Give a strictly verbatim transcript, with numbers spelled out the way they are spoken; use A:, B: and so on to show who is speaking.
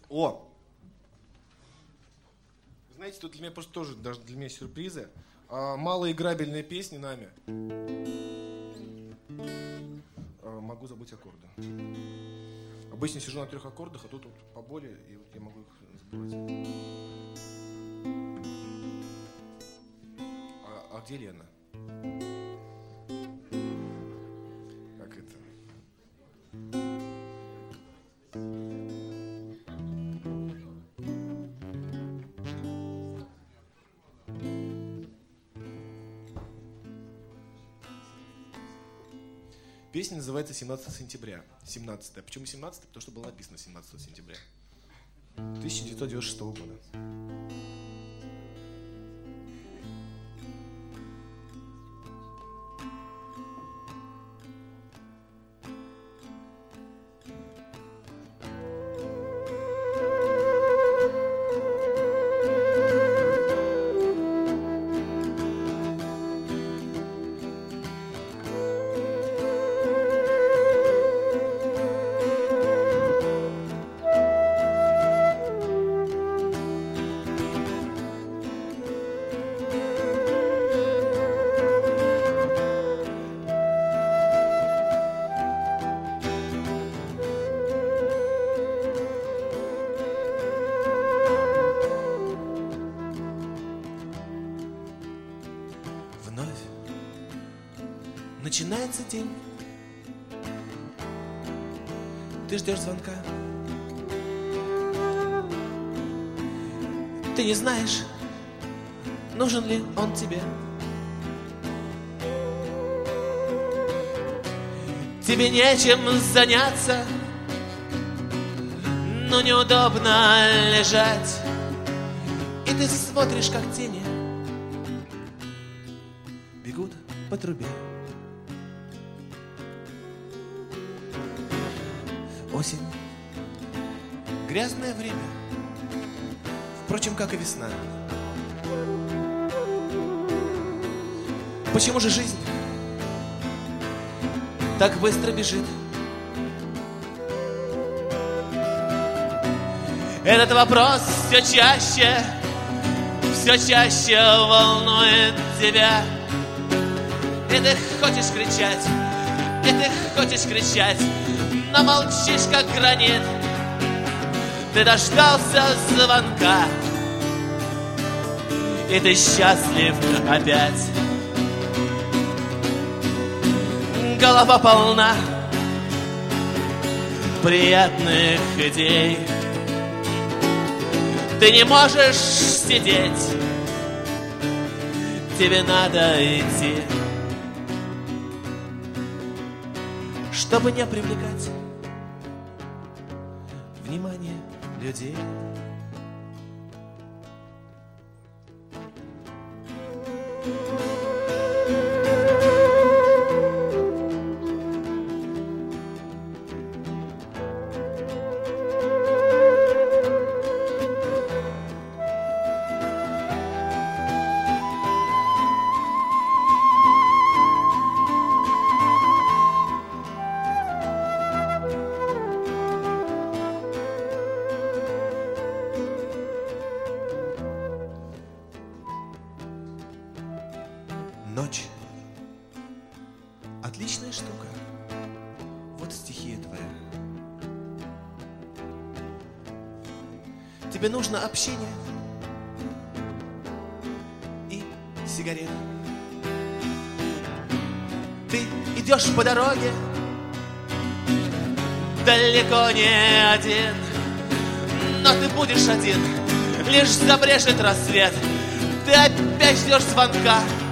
A: О! Знаете, тут для меня просто тоже, даже для меня сюрпризы. А, малоиграбельные песни нами. А, могу забыть аккорды. Обычно сижу на трех аккордах, а тут вот поболее, и вот я могу их забывать. А, а где Лена? Как это? Песня называется «семнадцатое сентября». семнадцатое. Почему семнадцатое? Потому что было написано семнадцатого сентября тысяча девятьсот девяносто шестого года. Начинается день. Ты ждешь звонка. Ты не знаешь, нужен ли он тебе. Тебе нечем заняться, но неудобно лежать. И ты смотришь, как тени бегут по трубе. Осень. Грязное время. Впрочем, как и весна. Почему же жизнь так быстро бежит? Этот вопрос все чаще, все чаще волнует тебя. И ты хочешь кричать, и ты хочешь кричать, но молчишь, как гранит. Ты дождался звонка, и ты счастлив опять. Голова полна приятных идей. Ты не можешь сидеть, тебе надо идти, чтобы не привлекать внимание людей. Ночь. Отличная штука. Вот стихия твоя. Тебе нужно общение и сигареты. Ты идешь по дороге, далеко не один, но ты будешь один, лишь забрежет рассвет. Ты опять ждешь звонка,